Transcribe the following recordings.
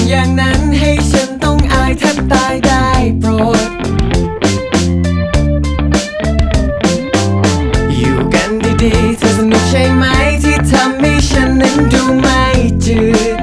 อย่างนั้นให้ฉันต้องอายแทบตายได้โปรดอยู่กันดีๆเธอสนุกใช่ไหมที่ทำให้ฉันนั้นดูไม่จืด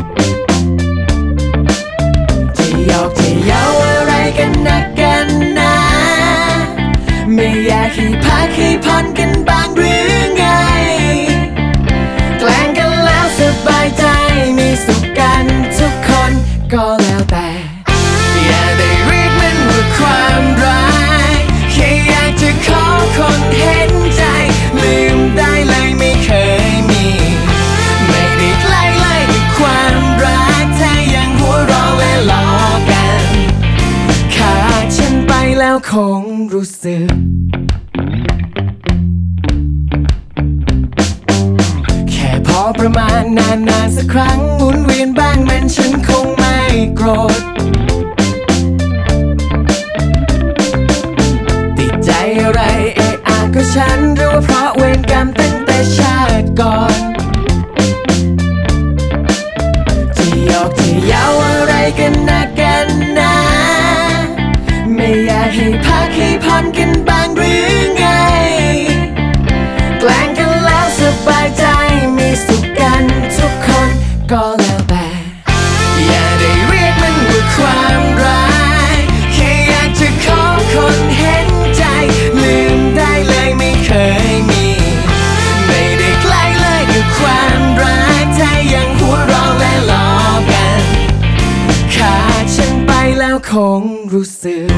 ที่หยอกที่เย้าอะไรกันนักกันนะไม่อยากให้พักให้ผ่อนกันบ้างหรือไงแกล้งกันแล้วสบายใจมีสุขกันทุกคนก็แล้วแต่อย่าได้เรียกมันว่าความรักแค่อยากจะขอคนเห็นใจลืมได้เลยไม่เคยมีไม่ได้ใกล้เลยกับความรักแค่ยังหัวเราะและล้อกันขาดฉันไปแล้วคงรู้สึกแค่พอประมาณนานๆสักครั้งหมุนเวียนบ้างมันฉันคงไม่โกรธติดใจอะไรเอะอะก็ฉันหรือว่าเพราะเวรกรรมตั้งแต่ชาติก่อนที่หยอกที่เย้าอะไรกันนักกันนะไม่อยากให้พักให้ผ่อนกันบ้างหรือไงแกล้งกันแล้วสบายใจมีสุขกันทุกคนก็แล้วแต่อย่าได้เรียกมันว่าความรักแค่อยากจะขอคนเห็นใจลืมได้เลยไม่เคยมีไม่ได้ใกล้เลยกับความรักถ้ายังหัวเราะและล้อกันขาดฉันไปแล้วคงรู้สึก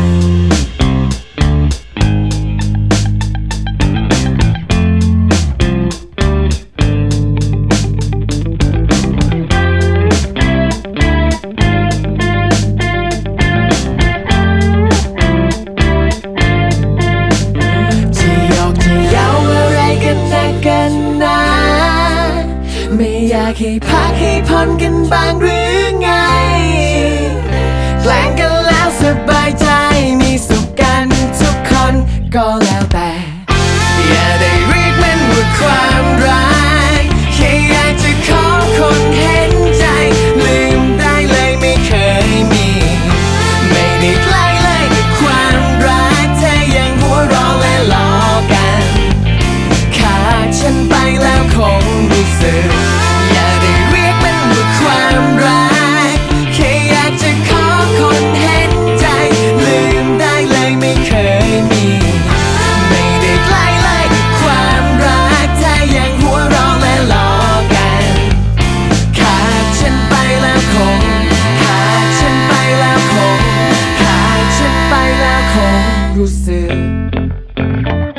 ไม่อยากให้พักให้ผ่อนกันบ้างหรือไงแกล้งกันแล้วสบายใจมีสุขกันทุกคนก็แล้วแต่อย่าได้เรียกมันว่าความรักแค่อยากจะขอคนเห็นใจลืมได้เลยไม่เคยมีไม่ได้ใกล้เลยกับความรักแค่ยังหัวเราะและล้อกันขาดฉันไปแล้วคงรู้สึกอย่าได้เรียกมันว่าความรักแค่อยากจะขอคนเห็นใจลืมได้เลยไม่เคยมีไม่ได้ใกล้เลยกับความรักถ้ายังหัวเราะและล้อกันขาดฉันไปแล้วคงขาดฉันไปแล้วคงขาดฉันไปแล้วคงรู้สึก